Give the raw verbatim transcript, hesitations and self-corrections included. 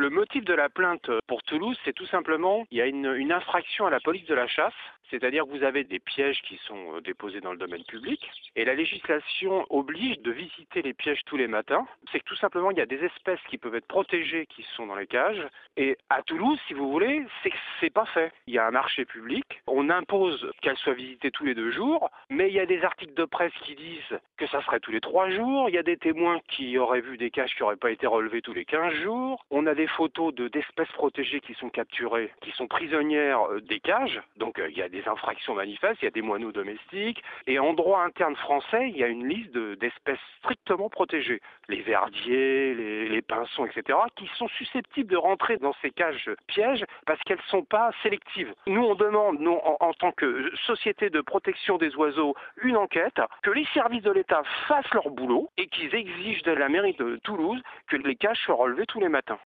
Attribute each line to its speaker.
Speaker 1: Le motif de la plainte pour Toulouse, c'est tout simplement, il y a une, une infraction à la police de la chasse, c'est-à-dire que vous avez des pièges qui sont déposés dans le domaine public, et la législation oblige de visiter les pièges tous les matins. C'est que tout simplement, il y a des espèces qui peuvent être protégées qui sont dans les cages, et à Toulouse, si vous voulez, c'est que c'est pas fait. Il y a un marché public, on impose qu'elles soient visitées tous les deux jours, mais il y a des articles de presse qui disent que ça serait tous les trois jours, il y a des témoins qui auraient vu des cages qui n'auraient pas été relevées tous les quinze jours, on a des photos de, d'espèces protégées qui sont capturées, qui sont prisonnières des cages, donc euh, il y a des infractions manifestes, il y a des moineaux domestiques, et en droit interne français, il y a une liste de, d'espèces strictement protégées, les verdiers, les, les pinsons, et cetera, qui sont susceptibles de rentrer dans ces cages pièges parce qu'elles ne sont pas sélectives. Nous, on demande, nous, en, en tant que société de protection des oiseaux, une enquête, que les services de l'État fassent leur boulot et qu'ils exigent de la mairie de Toulouse que les cages soient relevées tous les matins.